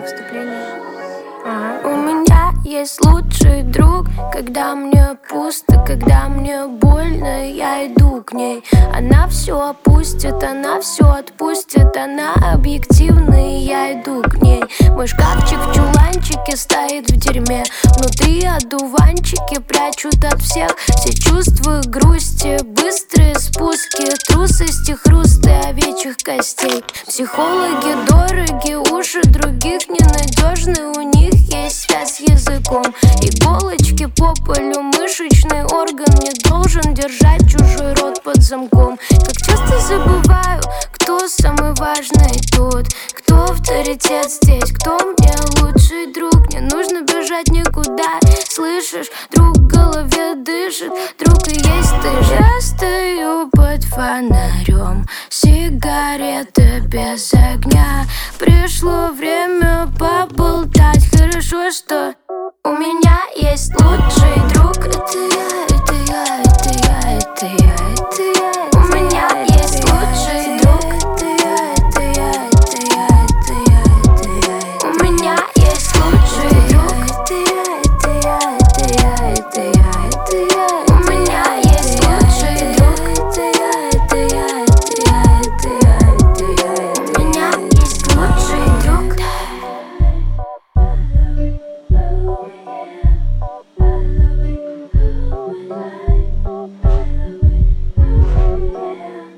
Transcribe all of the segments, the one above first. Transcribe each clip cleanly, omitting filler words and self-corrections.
вступление. У меня есть лучший друг, когда мне пусто, когда мне больно, я иду к ней. Она все опустит, она все отпустит, она объективна, и я иду к ней. Мой шкафчик в чуланчике стоит в дерьме. Внутри одуванчики прячут от всех все чувства грусти, быстрые спуски, трусости, хрусты овечьих костей. Психологи дороги, уши других ненадежны, у них есть связь с языком. Иголочки по полю, мышечный орган не должен держать чужой рот под замком. Как часто забываю, кто самый важный тут, кто авторитет здесь, кто мне лучший друг. Не нужно бежать никуда, слышишь, друг в голове дышит, друг и есть ты же. Я стою под фонарем, сигарета без огня. Пришло время поболтать, хорошо, что у меня есть лучший друг. Это я, это я, это я, это я, это я. У меня есть лучший друг. Это я, это я, это я, это я, это я. У меня есть лучший друг. Это я, это я, это я, это я, это я. У меня есть лучший друг. Это я, это я, это я, это я, это я. У меня есть лучший друг.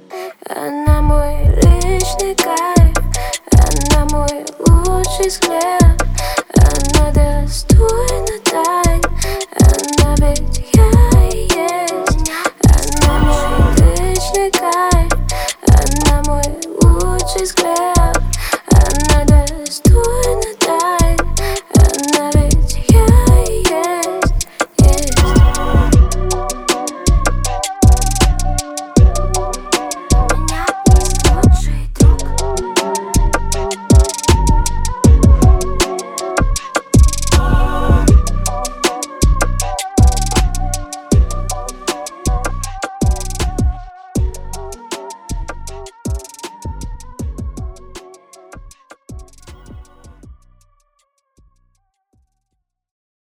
Она мой личный кайф, она мой лучший взгляд.